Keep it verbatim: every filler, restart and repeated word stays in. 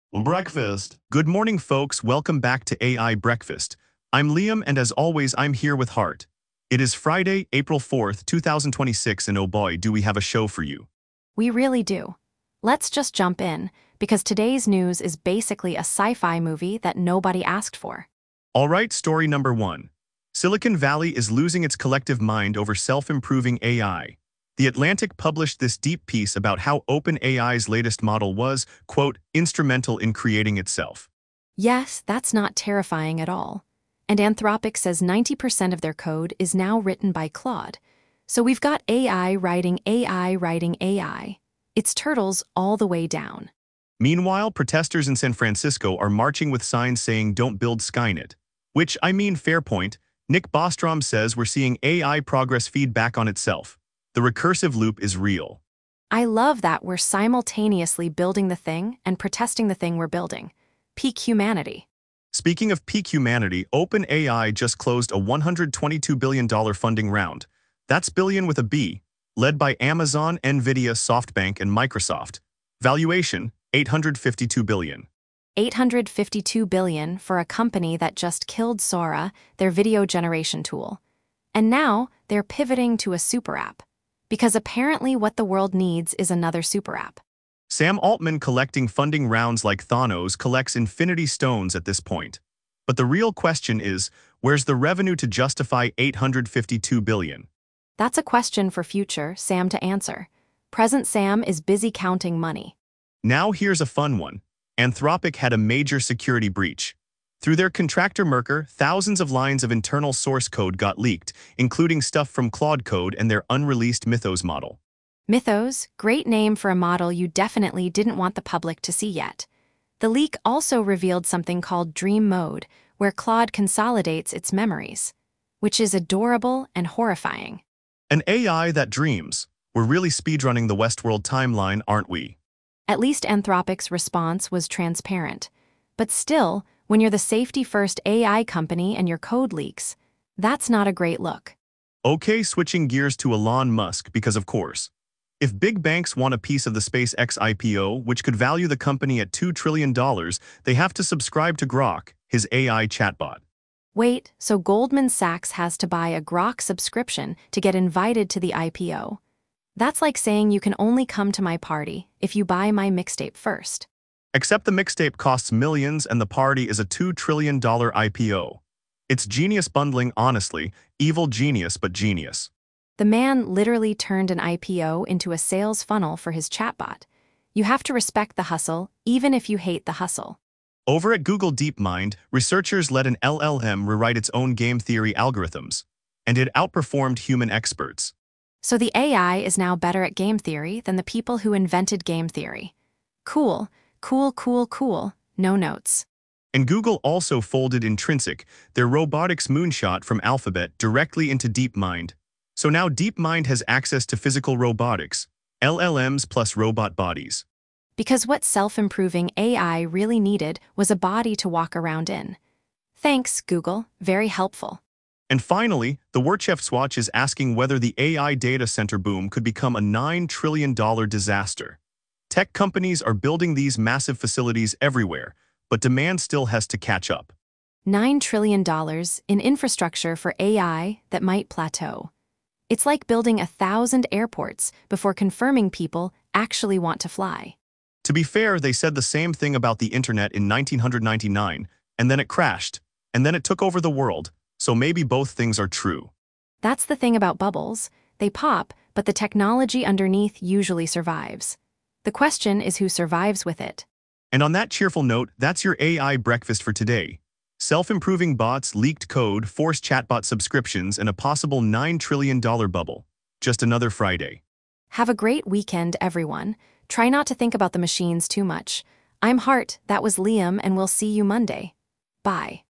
Breakfast. Good morning, folks. Welcome back to A I Breakfast. I'm Liam, and as always, I'm here with Hart. It is Friday, April fourth, two thousand twenty-six, and oh boy, do we have a show for you. We really do. Let's just jump in, because today's news is basically a sci-fi movie that nobody asked for. All right, story number one. Silicon Valley is losing its collective mind over self-improving A I. The Atlantic published this deep piece about how OpenAI's latest model was, quote, instrumental in creating itself. Yes, that's not terrifying at all. And Anthropic says ninety percent of their code is now written by Claude. So we've got A I writing A I writing A I. It's turtles all the way down. Meanwhile, protesters in San Francisco are marching with signs saying don't build Skynet. Which, I mean, fair point. Nick Bostrom says we're seeing A I progress feedback on itself. The recursive loop is real. I love that we're simultaneously building the thing and protesting the thing we're building. Peak humanity. Speaking of peak humanity, OpenAI just closed a one hundred twenty-two billion dollars funding round. That's billion with a B, led by Amazon, Nvidia, SoftBank, and Microsoft. Valuation, eight hundred fifty-two billion dollars. eight hundred fifty-two billion dollars for a company that just killed Sora, their video generation tool. And now they're pivoting to a super app. Because apparently what the world needs is another super app. Sam Altman collecting funding rounds like Thanos collects infinity stones at this point. But the real question is, where's the revenue to justify eight hundred fifty-two billion dollars? That's a question for future Sam to answer. Present Sam is busy counting money. Now here's a fun one. Anthropic had a major security breach. Through their contractor Merkur, thousands of lines of internal source code got leaked, including stuff from Claude Code and their unreleased Mythos model. Mythos, great name for a model you definitely didn't want the public to see yet. The leak also revealed something called Dream Mode, where Claude consolidates its memories, which is adorable and horrifying. An A I that dreams. We're really speedrunning the Westworld timeline, aren't we? At least Anthropic's response was transparent. But still, when you're the safety-first A I company and your code leaks, that's not a great look. Okay, switching gears to Elon Musk, because of course. If big banks want a piece of the SpaceX I P O, which could value the company at two trillion dollars, they have to subscribe to Grok, his A I chatbot. Wait, so Goldman Sachs has to buy a Grok subscription to get invited to the I P O? That's like saying you can only come to my party if you buy my mixtape first. Except the mixtape costs millions and the party is a two trillion dollars I P O. It's genius bundling, honestly. Evil genius, but genius. The man literally turned an I P O into a sales funnel for his chatbot. You have to respect the hustle, even if you hate the hustle. Over at Google DeepMind, researchers let an L L M rewrite its own game theory algorithms, and it outperformed human experts. So the A I is now better at game theory than the people who invented game theory. Cool. Cool, cool, cool, no notes. And Google also folded Intrinsic, their robotics moonshot from Alphabet, directly into DeepMind. So now DeepMind has access to physical robotics, L L Ms plus robot bodies. Because what self-improving A I really needed was a body to walk around in. Thanks, Google, very helpful. And finally, the Wirtschaftswoche is asking whether the A I data center boom could become a nine trillion dollars disaster. Tech companies are building these massive facilities everywhere, but demand still has to catch up. nine trillion dollars in infrastructure for A I that might plateau. It's like building a thousand airports before confirming people actually want to fly. To be fair, they said the same thing about the internet in nineteen ninety-nine, and then it crashed, and then it took over the world, so maybe both things are true. That's the thing about bubbles. They pop, but the technology underneath usually survives. The question is who survives with it. And on that cheerful note, that's your A I breakfast for today. Self-improving bots, leaked code, forced chatbot subscriptions, and a possible nine trillion dollars bubble. Just another Friday. Have a great weekend, everyone. Try not to think about the machines too much. I'm Hart, that was Liam, and we'll see you Monday. Bye.